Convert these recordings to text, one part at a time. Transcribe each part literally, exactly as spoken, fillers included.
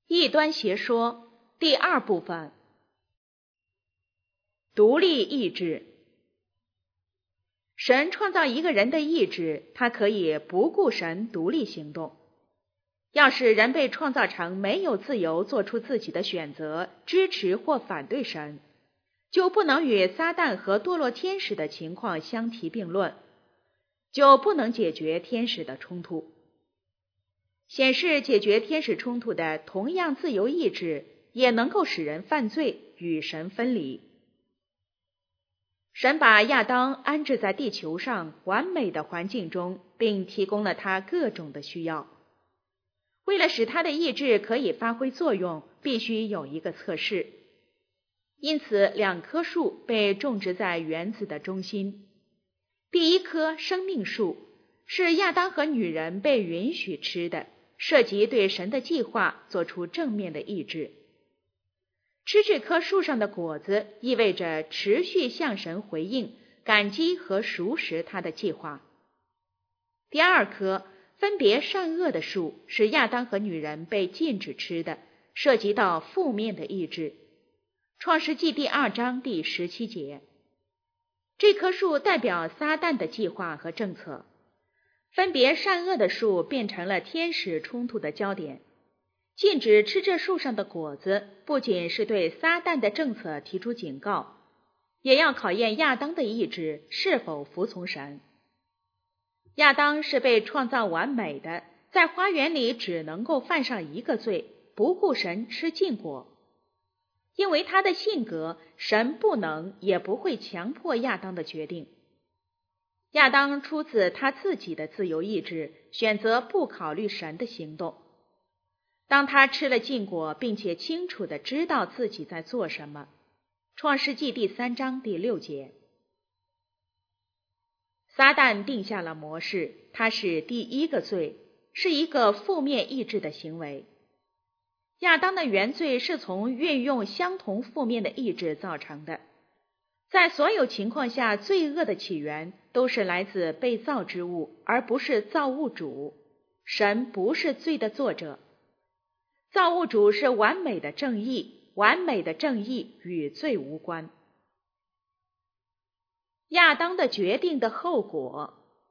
异端邪说第二部分：独立意志。神创造一个人的意志，他可以不顾神独立行动。要是人被创造成没有自由做出自己的选择，支持或反对神，就不能与撒旦和堕落天使的情况相提并论，就不能解决天使的冲突。显示解决天使冲突的同样自由意志，也能够使人犯罪，与神分离。神把亚当安置在地球上完美的环境中，并提供了他各种的需要。为了使他的意志可以发挥作用，必须有一个测试。因此，两棵树被种植在园子的中心。第一棵生命树是亚当和女人被允许吃的，涉及对神的计划做出正面的意志。吃这棵树上的果子意味着持续向神回应、感激和熟识他的计划。第二棵分别善恶的树是亚当和女人被禁止吃的，涉及到负面的意志。创世纪第二章第十七节。这棵树代表撒旦的计划和政策。分别善恶的树变成了天使冲突的焦点。禁止吃这树上的果子，不仅是对撒旦的政策提出警告，也要考验亚当的意志是否服从神。亚当是被创造完美的，在花园里只能够犯上一个罪，不顾神吃禁果。因为他的性格，神不能也不会强迫亚当的决定。亚当出自他自己的自由意志，选择不考虑神的行动。当他吃了禁果，并且清楚地知道自己在做什么。创世纪第三章第六节。撒旦定下了模式，它是第一个罪，是一个负面意志的行为。亚当的原罪是从运用相同负面的意志造成的。在所有情况下，罪恶的起源都是来自被造之物，而不是造物主。神不是罪的作者。造物主是完美的正义，完美的正义与罪无关。亚当的决定的后果。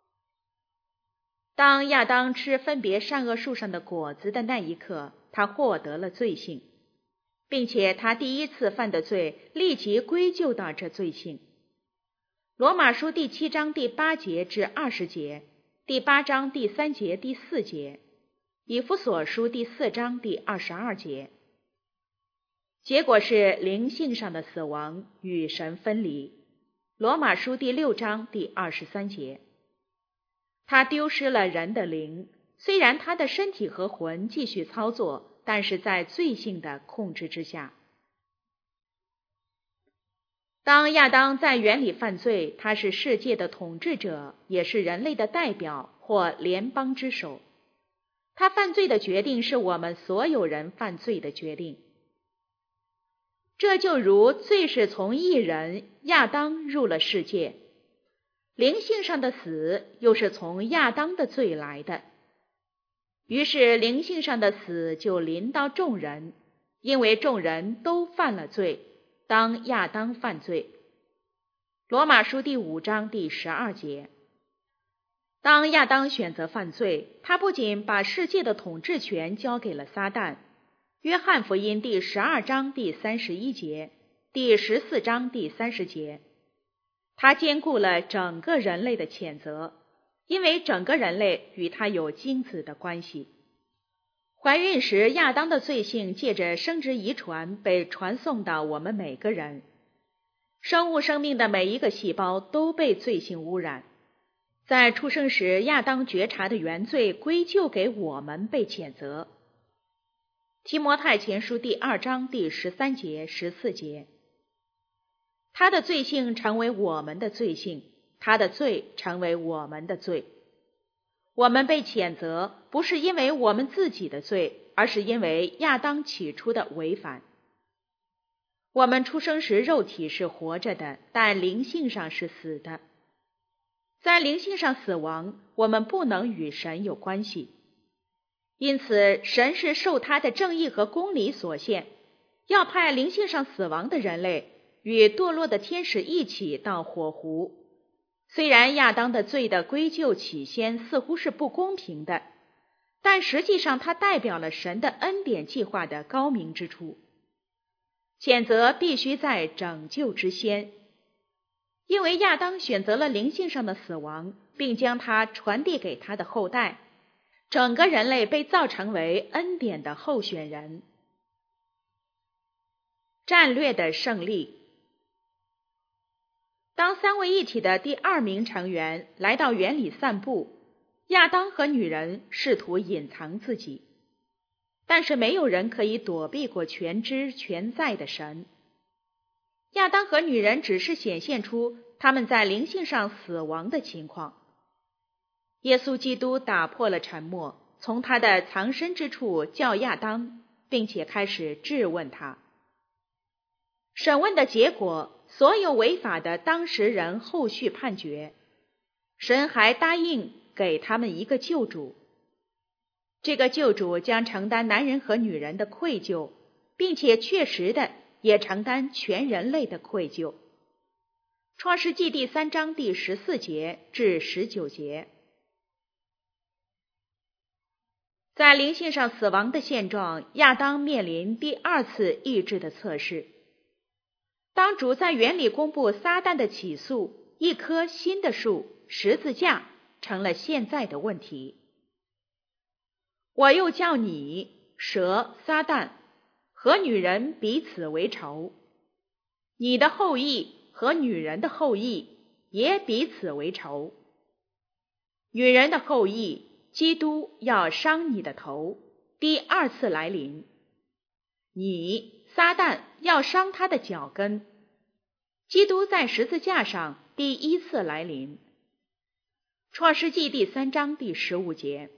当亚当吃分别善恶树上的果子的那一刻，他获得了罪性，并且他第一次犯的罪立即归咎到这罪性。罗马书第七章第八节至二十节，第八章第三节第四节，以弗所书第四章第二十二节。结果是灵性上的死亡，与神分离。罗马书第六章第二十三节。他丢失了人的灵，虽然他的身体和魂继续操作，但是在罪性的控制之下。当亚当在园里犯罪，他是世界的统治者，也是人类的代表或联邦之首。他犯罪的决定是我们所有人犯罪的决定。这就如罪是从一人亚当入了世界，灵性上的死又是从亚当的罪来的。于是灵性上的死就临到众人，因为众人都犯了罪，当亚当犯罪。罗马书第五章第十二节。当亚当选择犯罪，他不仅把世界的统治权交给了撒旦。约翰福音第十二章第三十一节，第十四章第三十节。他兼顾了整个人类的谴责，因为整个人类与他有精子的关系。怀孕时，亚当的罪性借着生殖遗传被传送到我们每个人。生物生命的每一个细胞都被罪性污染。在出生时，亚当觉察的原罪归咎给我们被谴责。提摩太前书第二章第十三节、十四节。他的罪性成为我们的罪性，他的罪成为我们的罪。我们被谴责，不是因为我们自己的罪，而是因为亚当起初的违反。我们出生时肉体是活着的，但灵性上是死的。在灵性上死亡，我们不能与神有关系。 因此，神是受他的正义和公理所限，要派灵性上死亡的人类与堕落的天使一起到火湖。虽然亚当的罪的归咎起先似乎是不公平的，但实际上它代表了神的恩典计划的高明之处。谴责必须在拯救之先，因为亚当选择了灵性上的死亡，并将它传递给他的后代，整个人类被造成为恩典的候选人。战略的胜利。当三位一体的第二名成员来到园里散步，亚当和女人试图隐藏自己，但是没有人可以躲避过全知全在的神。亚当和女人只是显现出他们在灵性上死亡的情况。耶稣基督打破了沉默，从他的藏身之处叫亚当，并且开始质问他。审问的结果，所有违法的当事人后续判决。神还答应给他们一个救主，这个救主将承担男人和女人的愧疚，并且确实的也承担全人类的愧疚。创世纪第三章第十四节至十九节。在灵性上死亡的现状，亚当面临第二次意志的测试。当主在园里公布撒旦的起诉，一棵新的树，十字架，成了现在的问题。我又叫你，蛇撒旦，和女人彼此为仇，你的后裔和女人的后裔也彼此为仇。女人的后裔，基督要伤你的头，第二次来临。你撒旦要伤他的脚跟，基督在十字架上第一次来临。创世纪第三章第十五节。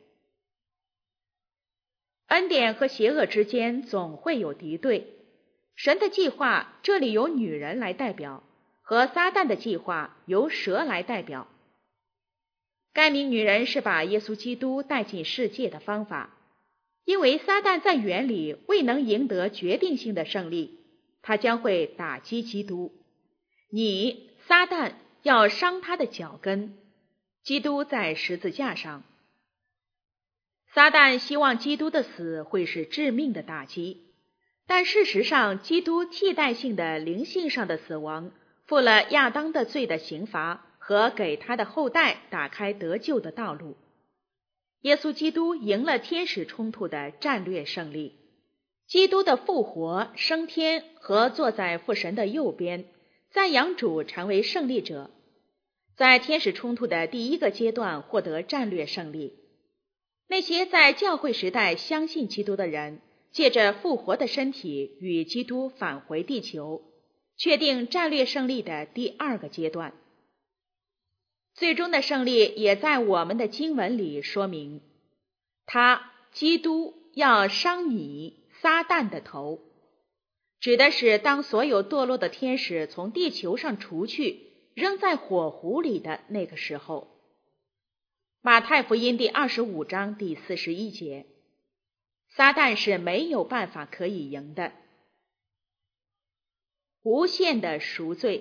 恩典和邪恶之间总会有敌对，神的计划这里由女人来代表，和撒旦的计划由蛇来代表。该名女人是把耶稣基督带进世界的方法，因为撒旦在园里未能赢得决定性的胜利，他将会打击基督。你撒旦要伤他的脚跟，基督在十字架上。撒旦希望基督的死会是致命的打击，但事实上基督替代性的灵性上的死亡，负了亚当的罪的刑罚和给他的后代打开得救的道路。耶稣基督赢了天使冲突的战略胜利。基督的复活、升天和坐在父神的右边，赞扬主成为胜利者，在天使冲突的第一个阶段获得战略胜利。那些在教会时代相信基督的人，借着复活的身体与基督返回地球，确定战略胜利的第二个阶段。最终的胜利也在我们的经文里说明，他基督要伤你撒旦的头，指的是当所有堕落的天使从地球上除去，扔在火湖里的那个时候。马太福音第二十五章第四十一节，撒旦是没有办法可以赢的。无限的赎罪。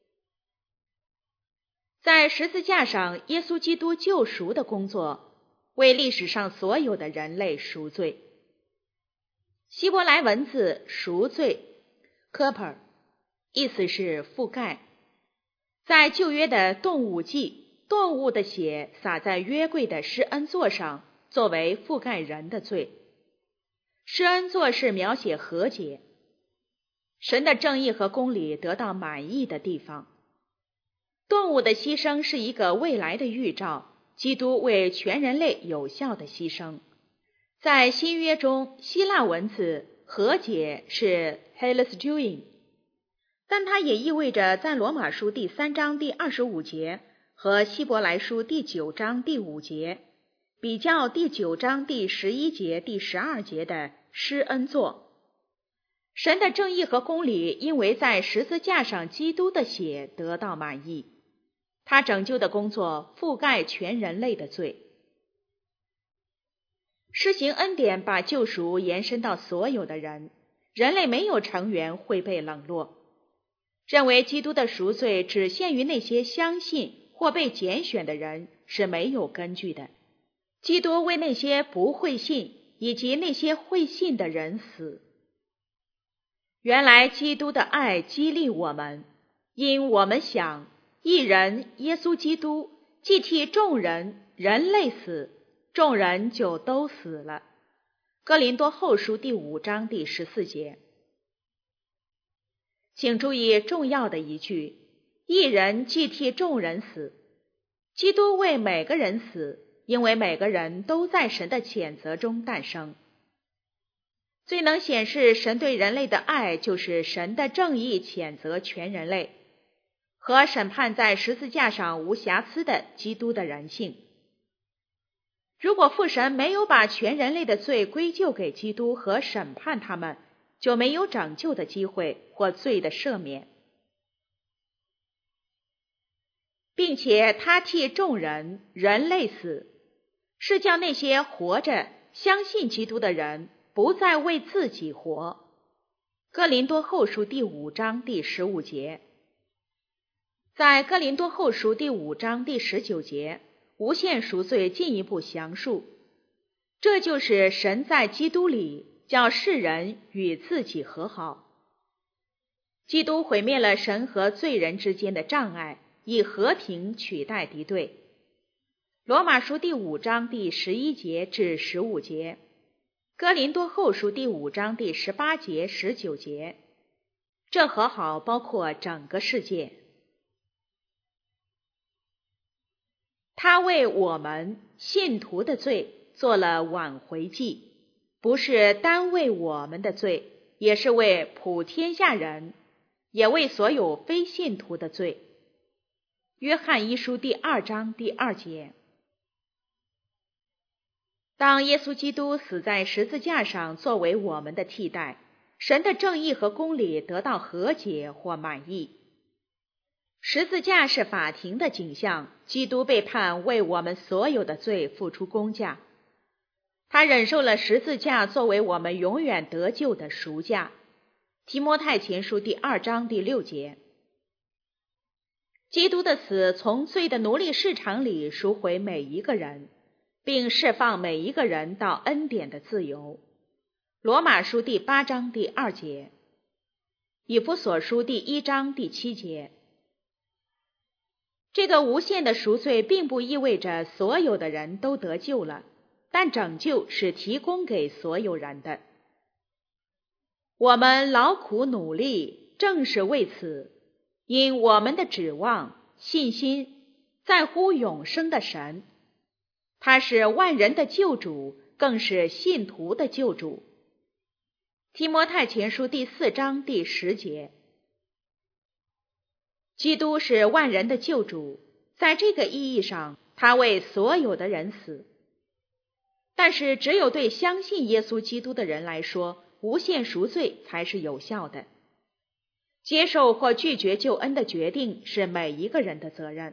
在十字架上，耶稣基督救赎的工作，为历史上所有的人类赎罪。希伯来文字赎罪 Keper 意思是覆盖。在旧约的动物记，动物的血洒在约柜的施恩座上，作为覆盖人的罪。施恩座是描写和解，神的正义和公理得到满意的地方。动物的牺牲是一个未来的预兆，基督为全人类有效的牺牲。在新约中，希腊文字和解是 Helestouin， 但它也意味着在罗马书第三章第二十五节和希伯来书第九章第五节比较第九章第十一节第十二节的施恩座。神的正义和公理因为在十字架上基督的血得到满意，他拯救的工作覆盖全人类的罪。 施行恩典把救赎延伸到所有的人，人类没有成员会被冷落。认为基督的赎罪只限于那些相信或被拣选的人是没有根据的。基督为那些不会信以及那些会信的人死。原来基督的爱激励我们，因我们想，一人耶稣基督既替众人人类死，众人就都死了。哥林多后书第五章第十四节。请注意重要的一句，一人既替众人死。基督为每个人死，因为每个人都在神的谴责中诞生。最能显示神对人类的爱，就是神的正义谴责全人类，和审判在十字架上无瑕疵的基督的人性。如果父神没有把全人类的罪归咎给基督和审判他们，就没有拯救的机会或罪的赦免，并且他替众人人类死，是叫那些活着相信基督的人不再为自己活。哥林多后书第五章第十五节。在哥林多后书第五章第十九节，无限赎罪进一步详述，这就是神在基督里叫世人与自己和好。基督毁灭了神和罪人之间的障碍，以和平取代敌对。罗马书第五章第十一节至十五节，哥林多后书第五章第十八节、十九节。这和好包括整个世界。他为我们信徒的罪做了挽回祭，不是单为我们的罪，也是为普天下人，也为所有非信徒的罪。约翰一书第二章第二节。当耶稣基督死在十字架上作为我们的替代，神的正义和公理得到和解或满意。十字架是法庭的景象，基督被判为我们所有的罪付出公价，他忍受了十字架作为我们永远得救的赎价。提摩太前书第二章第六节。基督的死从罪的奴隶市场里赎回每一个人，并释放每一个人到恩典的自由。罗马书第八章第二节。以弗所书第一章第七节。这个无限的赎罪并不意味着所有的人都得救了，但拯救是提供给所有人的。我们劳苦努力，正是为此，因我们的指望、信心在乎永生的神，他是万人的救主，更是信徒的救主。提摩太前书第四章第十节。基督是万人的救主，在这个意义上，他为所有的人死。但是只有对相信耶稣基督的人来说，无限赎罪才是有效的。接受或拒绝救恩的决定是每一个人的责任。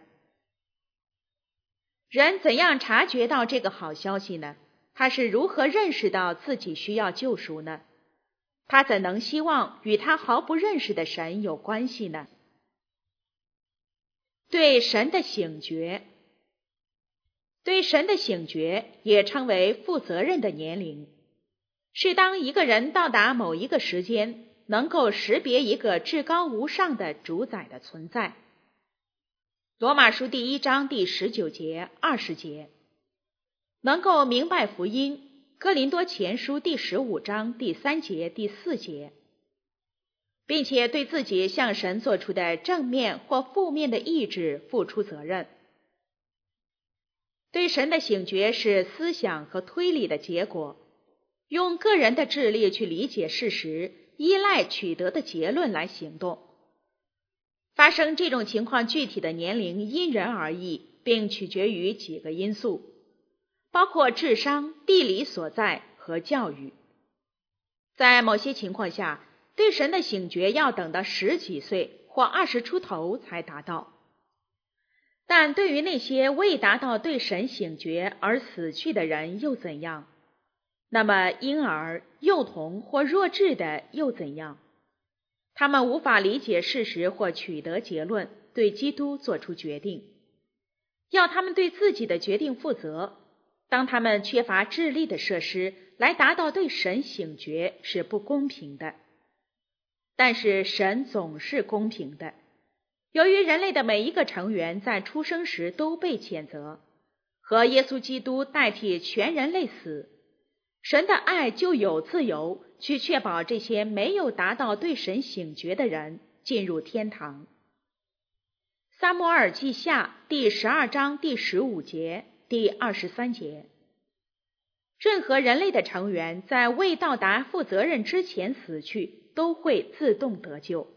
人怎样察觉到这个好消息呢？他是如何认识到自己需要救赎呢？他怎能希望与他毫不认识的神有关系呢？对神的醒觉。对神的醒觉也称为负责任的年龄，是当一个人到达某一个时间，能够识别一个至高无上的主宰的存在。罗马书第一章第十九节、二十节。能够明白福音，哥林多前书第十五章第三节、第四节。并且对自己向神做出的正面或负面的意志付出责任。对神的醒觉是思想和推理的结果，用个人的智力去理解事实，依赖取得的结论来行动。发生这种情况具体的年龄因人而异，并取决于几个因素，包括智商、地理所在和教育。在某些情况下，对神的醒觉要等到十几岁或二十出头才达到。但对于那些未达到对神醒觉而死去的人又怎样？ 那么婴儿、幼童或弱智的又怎样？他们无法理解事实或取得结论，对基督做出决定。要他们对自己的决定负责，当他们缺乏智力的设施来达到对神醒觉是不公平的。但是神总是公平的。由于人类的每一个成员在出生时都被谴责，和耶稣基督代替全人类死，神的爱就有自由去确保这些没有达到对神醒觉的人进入天堂。撒母耳记下第十二章第十五节、第二十三节。任何人类的成员在未到达负责任之前死去，都会自动得救。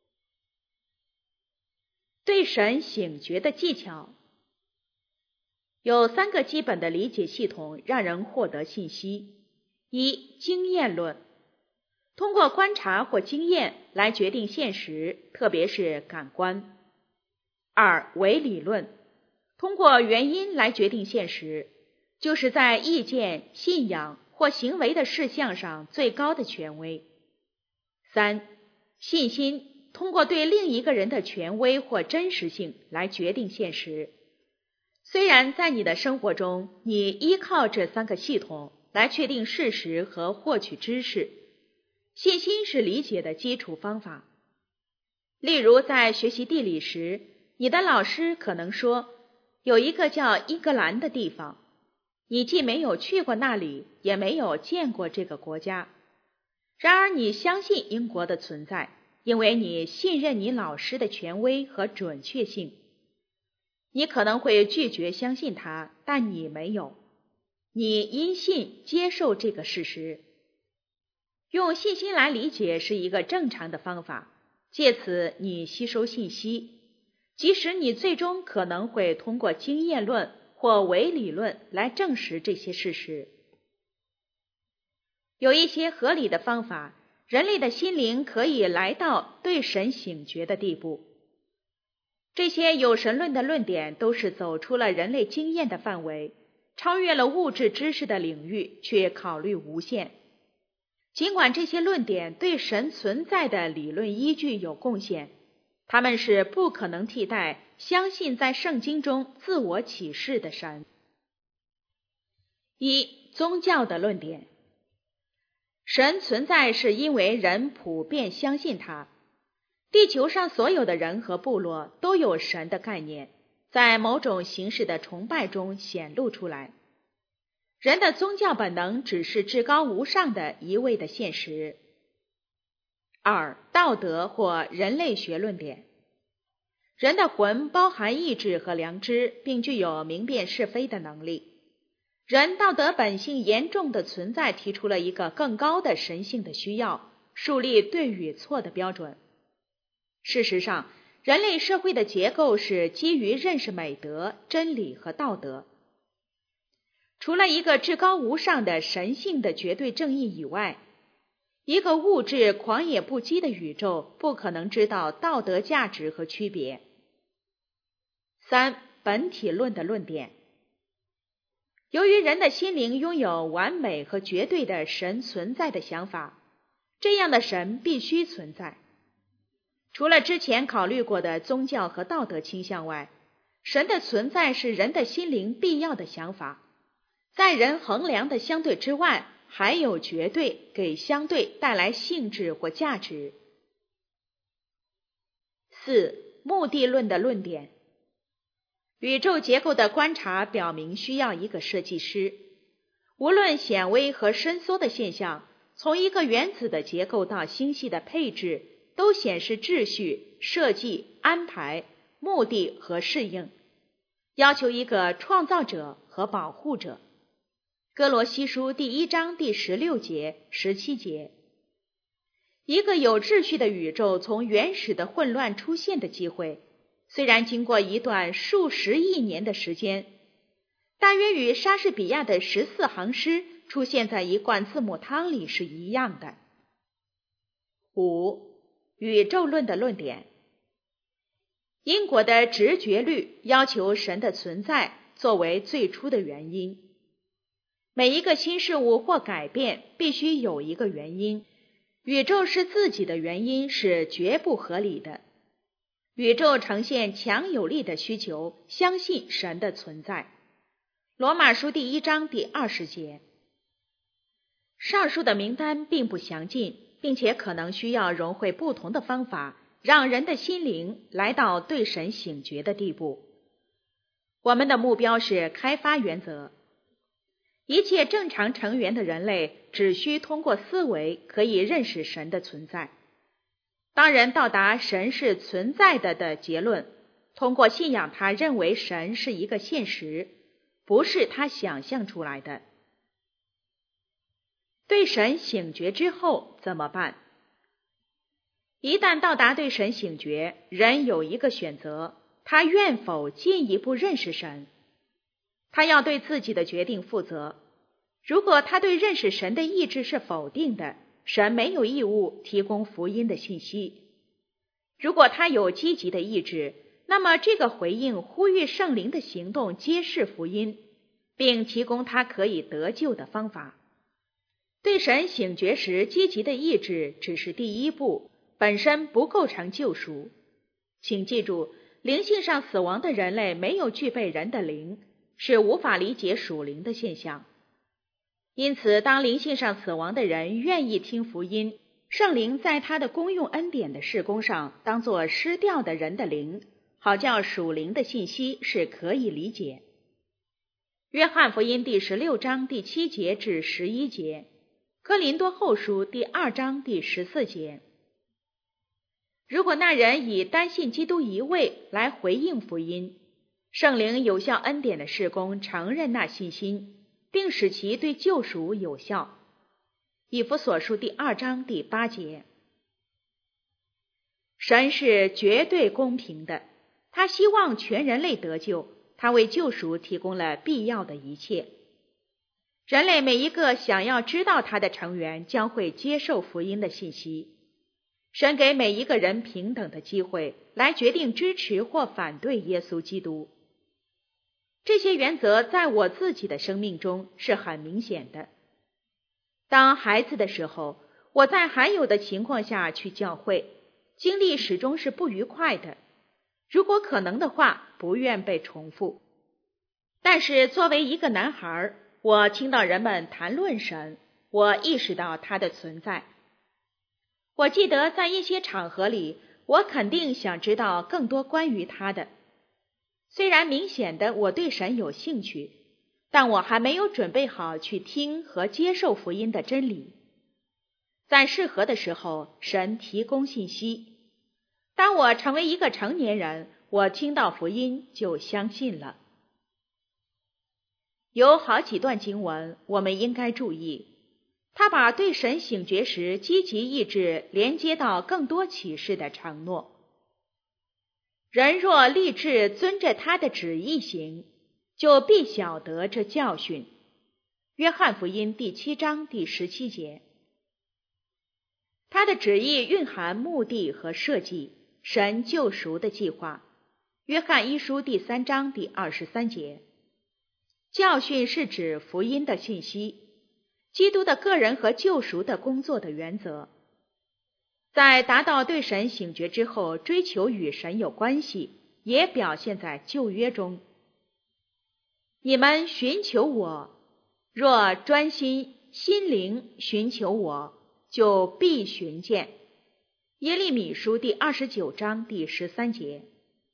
对神醒觉的技巧有三个基本的理解系统，让人获得信息。一、经验论，通过观察或经验来决定现实，特别是感官。二、唯理论，通过原因来决定现实，就是在意见、信仰或行为的事项上最高的权威。三、信心，通过对另一个人的权威或真实性来决定现实。虽然在你的生活中，你依靠这三个系统来确定事实和获取知识，信心是理解的基础方法。例如，在学习地理时，你的老师可能说，有一个叫英格兰的地方，你既没有去过那里，也没有见过这个国家。然而你相信英国的存在，因为你信任你老师的权威和准确性。你可能会拒绝相信他，但你没有。你因信接受这个事实。用信心来理解是一个正常的方法，借此你吸收信息，即使你最终可能会通过经验论或唯理论来证实这些事实。有一些合理的方法，人类的心灵可以来到对神醒觉的地步。这些有神论的论点都是走出了人类经验的范围，超越了物质知识的领域，却考虑无限。尽管这些论点对神存在的理论依据有贡献，他们是不可能替代相信在圣经中自我启示的神。一、宗教的论点。神存在是因为人普遍相信他。地球上所有的人和部落都有神的概念，在某种形式的崇拜中显露出来。人的宗教本能只是至高无上的一位的现实。二、道德或人类学论点。人的魂包含意志和良知，并具有明辨是非的能力。人道德本性严重的存在提出了一个更高的神性的需要，树立对与错的标准。事实上，人类社会的结构是基于认识美德、真理和道德。除了一个至高无上的神性的绝对正义以外，一个物质狂野不羁的宇宙不可能知道道德价值和区别。三、本体论的论点。由于人的心灵拥有完美和绝对的神存在的想法，这样的神必须存在。除了之前考虑过的宗教和道德倾向外，神的存在是人的心灵必要的想法。在人衡量的相对之外，还有绝对给相对带来性质或价值。四、目的论的论点。宇宙结构的观察表明需要一个设计师。无论显微和伸缩的现象，从一个原子的结构到星系的配置，都显示秩序、设计、安排、目的和适应，要求一个创造者和保护者。哥罗西书第一章第十六节、十七节。一个有秩序的宇宙从原始的混乱出现的机会，虽然经过一段数十亿年的时间，大约与莎士比亚的十四行诗出现在一罐字母汤里是一样的。五、宇宙论的论点。英国的直觉律要求神的存在作为最初的原因。 每一个新事物或改变必须有一个原因，宇宙是自己的原因是绝不合理的。宇宙呈现强有力的需求，相信神的存在。罗马书第一章第二十节。上述的名单并不详尽，并且可能需要融会不同的方法，让人的心灵来到对神醒觉的地步。我们的目标是开发原则。一切正常成员的人类只需通过思维可以认识神的存在。当人到达神是存在的的结论，通过信仰他认为神是一个现实，不是他想象出来的。对神醒觉之后怎么办？一旦到达对神醒觉，人有一个选择，他愿否进一步认识神。他要对自己的决定负责。如果他对认识神的意志是否定的，神没有义务提供福音的信息。如果他有积极的意志，那么这个回应呼吁圣灵的行动揭示福音，并提供他可以得救的方法。对神醒觉时积极的意志只是第一步，本身不构成救赎。请记住，灵性上死亡的人类没有具备人的灵，是无法理解属灵的现象。因此，当灵性上死亡的人愿意听福音，圣灵在他的公用恩典的事工上当作失掉的人的灵，好叫属灵的信息是可以理解。约翰福音第十六章第七节至十一节，哥林多后书第二章第十四节。如果那人以单信基督一位来回应福音，圣灵有效恩典的事工承认那信心，并使其对救赎有效。以弗所书第二章第八节。神是绝对公平的，他希望全人类得救，他为救赎提供了必要的一切。人类每一个想要知道他的成员将会接受福音的信息。神给每一个人平等的机会，来决定支持或反对耶稣基督。这些原则在我自己的生命中是很明显的。当孩子的时候，我在罕有的情况下去教会，经历始终是不愉快的，如果可能的话，不愿被重复。但是作为一个男孩，我听到人们谈论神，我意识到他的存在。我记得在一些场合里，我肯定想知道更多关于他的。虽然明显的我对神有兴趣，但我还没有准备好去听和接受福音的真理。在适合的时候，神提供信息。当我成为一个成年人，我听到福音就相信了。有好几段经文我们应该注意，他把对神醒觉时积极意志连接到更多启示的承诺。人若立志遵着他的旨意行，就必晓得这教训。约翰福音第七章第十七节。他的旨意蕴含目的和设计，神救赎的计划。约翰一书第三章第二十三节。教训是指福音的信息，基督的个人和救赎的工作的原则。在达到对神醒觉之后，追求与神有关系，也表现在旧约中。你们寻求我，若专心心灵寻求我，就必寻见。耶利米书第二十九章第十三节。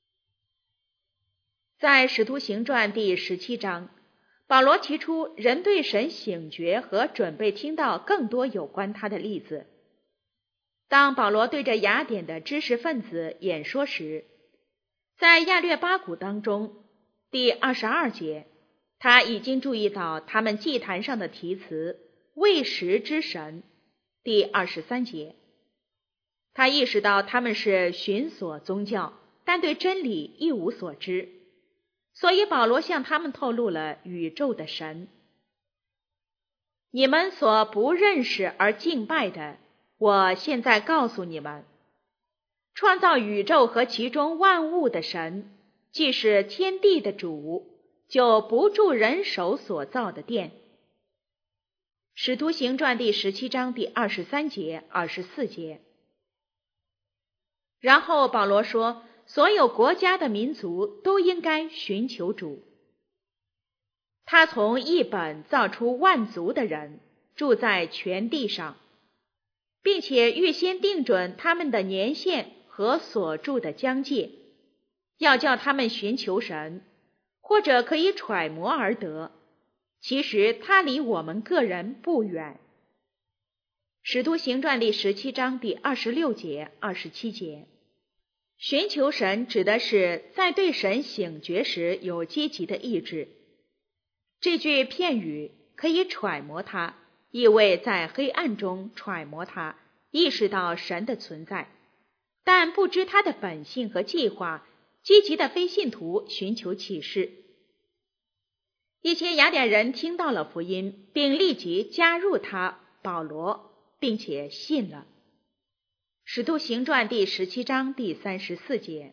在使徒行传第十七章，保罗提出人对神醒觉和准备听到更多有关他的例子。当保罗对着雅典的知识分子演说时，在亚略巴谷当中第二十二节，他已经注意到他们祭坛上的题词未识之神。第二十三节，他意识到他们是寻索宗教，但对真理一无所知，所以保罗向他们透露了宇宙的神。你们所不认识而敬拜的，我现在告诉你们，创造宇宙和其中万物的神，既是天地的主，就不住人手所造的殿， 使徒行传第十七章第二十三节、二十四节。然后保罗说，所有国家的民族都应该寻求主。他从一本造出万族的人，住在全地上，并且预先定准他们的年限和所住的疆界，要叫他们寻求神，或者可以揣摩而得。其实他离我们个人不远。使徒行传第十七章第二十六节、二十七节。寻求神指的是在对神醒觉时有积极的意志。这句片语可以揣摩它，意味在黑暗中揣摩它，意识到神的存在，但不知他的本性和计划。积极的非信徒寻求启示。一些雅典人听到了福音，并立即加入他保罗，并且信了。使徒行传第十七章第三十四节。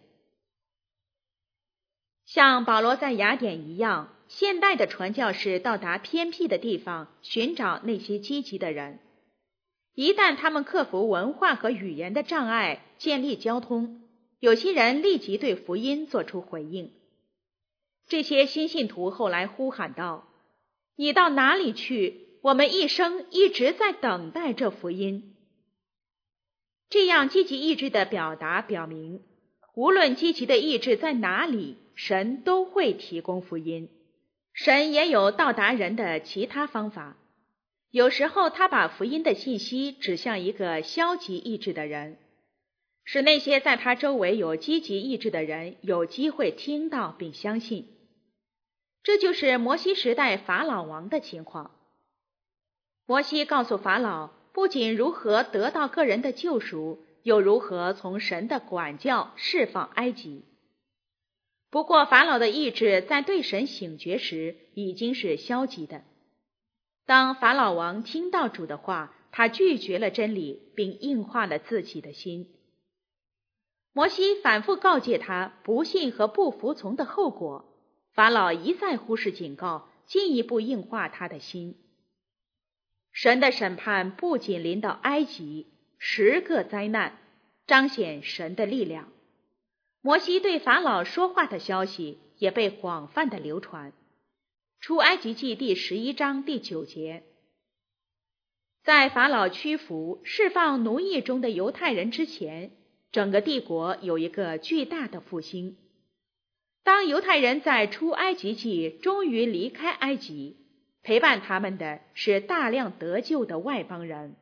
像保罗在雅典一样，现代的传教士到达偏僻的地方，寻找那些积极的人。一旦他们克服文化和语言的障碍，建立交通，有些人立即对福音做出回应。这些新信徒后来呼喊道，你到哪里去？我们一生一直在等待这福音。这样积极意志的表达表明，无论积极的意志在哪里，神都会提供福音。神也有到达人的其他方法。有时候他把福音的信息指向一个消极意志的人，使那些在他周围有积极意志的人有机会听到并相信。这就是摩西时代法老王的情况。摩西告诉法老，不仅如何得到个人的救赎，又如何从神的管教释放埃及。不过法老的意志在对神醒觉时已经是消极的。当法老王听到主的话，他拒绝了真理，并硬化了自己的心。摩西反复告诫他不信和不服从的后果，法老一再忽视警告，进一步硬化他的心。神的审判不仅临到埃及，十个灾难彰显神的力量。摩西对法老说话的消息也被广泛的流传。出埃及记第十一章第九节。在法老屈服释放奴役中的犹太人之前，整个帝国有一个巨大的复兴。当犹太人在出埃及记终于离开埃及，陪伴他们的是大量得救的外邦人。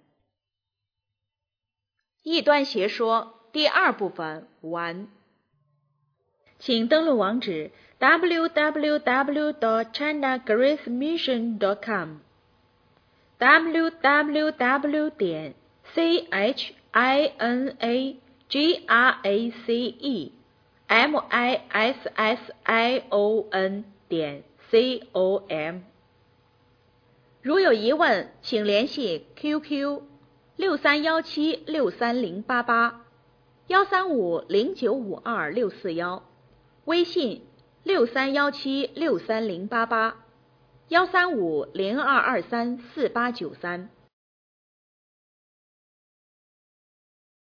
异端邪说第二部分完。请登录网址 double-u double-u double-u dot china grace mission dot com double-u double-u double-u 点 c h i n a g r a c e m i s s i o n 点 c o m。如有疑问，请联系 Q Q 六三一七六三零八八、一三五零九五二六四一，微信六三一七六三零八八、一三五零二二三四八九三。